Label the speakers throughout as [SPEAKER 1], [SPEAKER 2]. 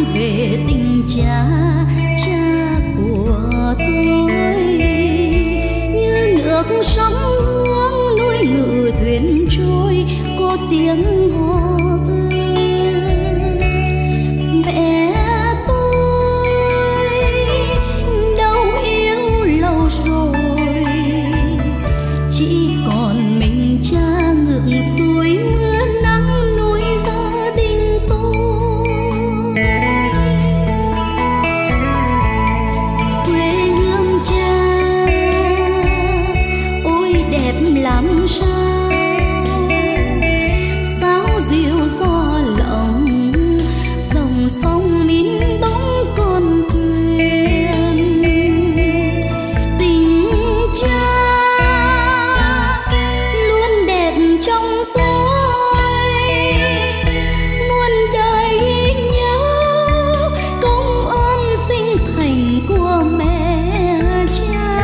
[SPEAKER 1] về tình cha cha của tôi, như nước sóng hướng núi ngự thuyền trôi có tiếng hò ơi. Mẹ tôi đâu yêu lâu rồi, chỉ còn mình cha ngược suối mưa nắng nuôi gia đình tôi. Quê hương cha ôi đẹp làm sao, sáo diều gió lộng dòng sông mín bóng con thuyền. Tình cha luôn đẹp trong tôi, muôn đời ghi nhớ công ơn sinh thành của mẹ cha.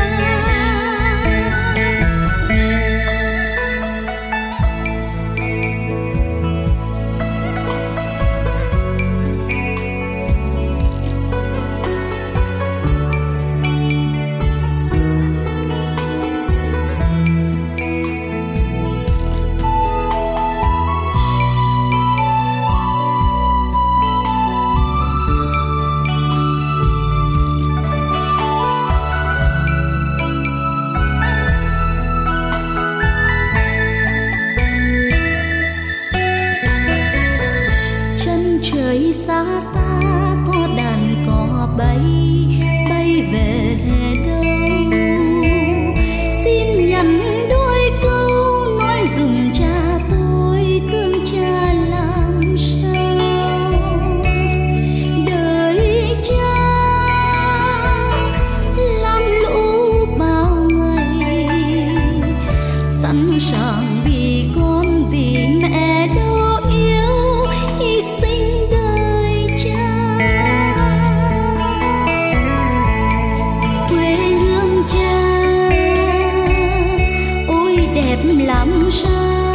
[SPEAKER 1] Chân trời xa xa có đàn cò bay bay về đâu, xin nhắn đôi câu nói dùm cha tôi thương cha làm sao. Đời cha lam lũ bao ngày, sẵn sàng vì con vì mẹ đâu yêu hy sinh đời cha. Quê hương cha ôi đẹp làm sao,